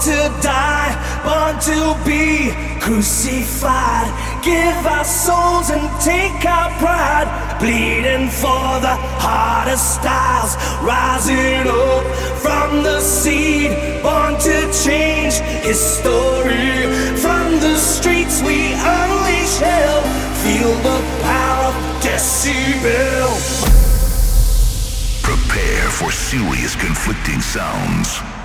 to die, born to be crucified. Give our souls and take our pride, bleeding for the hardest styles, rising up from the seed, born to change history. From the streets we unleash hell, feel the power of decibel. Prepare for serious conflicting sounds.